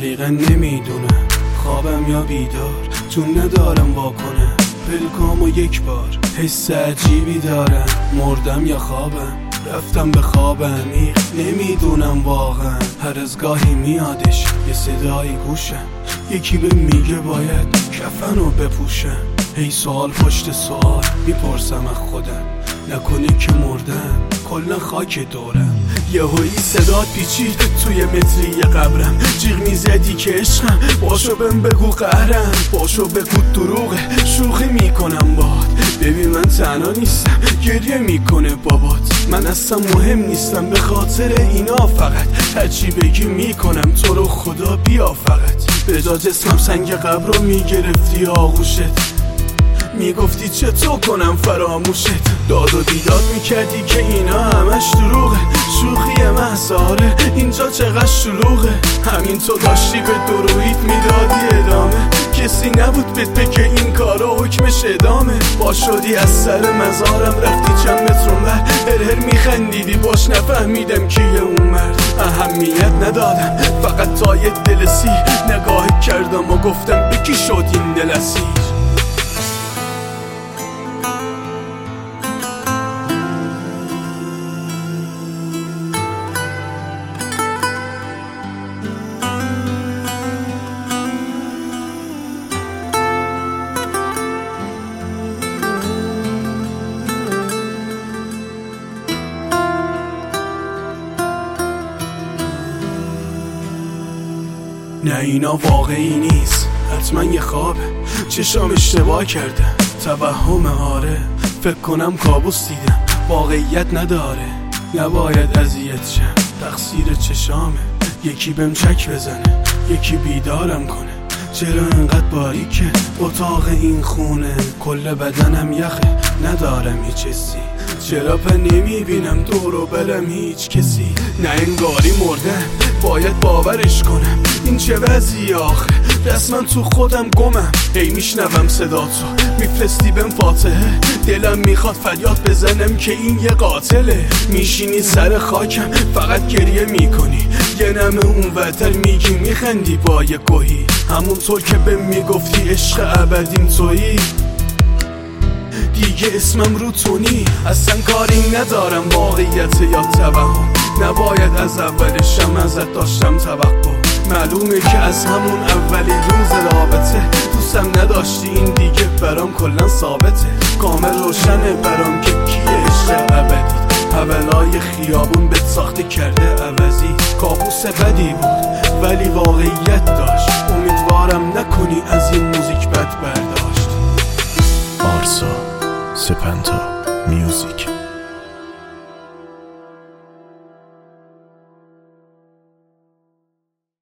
دقیقا نمیدونم خوابم یا بیدار، چون ندارم واکنم پلکامو یک بار. حس عجیبی دارم، مردم یا خوابم، رفتم به خواب عمیق نمیدونم واقعا. هر از گاهی میادش یه صدایی گوشم، یکی به میگه باید کفنو بپوشم. هی سوال پشت سوال میپرسم از خودم، نکنه که مردم کلا خاک دورم. یهویی صدات پیچید توی متری قبرم، جیغ میزدی که عشقم، باشو بهم بگو قهرم، باشو بگو دروغه شوخی میکنم باهات. ببین من تنها نیستم، گریه میکنه بابات. من اصلا مهم نیستم به خاطر اینا، فقط هرچی بگی میکنم تو رو خدا بیا فقط. به جا جسمم سنگ قبر رو میگرفتی آغوشت، میگفتی چطور کنم فراموشت. داد و بیداد میکردی که اینا همش دروغه، شوخی محضاره اینجا چقدر شلوغه. همین تو داشتی به درویت میدادی ادامه، کسی نبود بهت بگه این کارا حکمش ادامه. با شدی از سر مزارم رفتی چند متر اونور، هر میخندیدی باش نفهمیدم کیه اون مرد. اهمیت ندادم فقط تا یه دل سیر نگاه کردم و گفتم به کی شد این دل اسیر. نه اینا واقعی نیست، حتما یه خوابه، چشام اشتباه کردم، توهم آره، فکر کنم کابوس دیدم، واقعیت نداره. نباید اذیت شم، تقصیر چشامه، یکی بهم چک بزنه، یکی بیدارم کنه. چرا انقدر باریکه اتاق این خونه، کل بدنم یخه ندارم هیچ حسی. چرا پا نمیبینم دور و برم هیچ کسی. نه انگاری مردم باید باورش کنم، این چه وضعی آخه، رسما تو خودم گمم. هی میشنوم صداتو میفرستی بهم فاتحه، دلم میخواد فریاد بزنم که این یه قاتله. میشینی سر خاکم فقط گریه میکنی، یه نمه اون ورتر میگی میخندی با یه گوهی، همونطور که بهم میگفتی عشق ابدیم تویی. دیگه اسمم رو تونی، اصلا کاری ندارم واقعیت یا توهم. نباید از اولشم ازت داشتم توقع، معلومه که از همون اولی روز رابطه دوستم نداشتی، این دیگه برام کلن ثابته. کامل روشنه برام که کیه عشق ابدی، اولای خیابون بهت ساخته کرده عوضی. کابوس بدی بود ولی واقعیت داشت، امیدوارم نکنی از این موزیک بد برداشت. آرسا سپنتا میوزیک.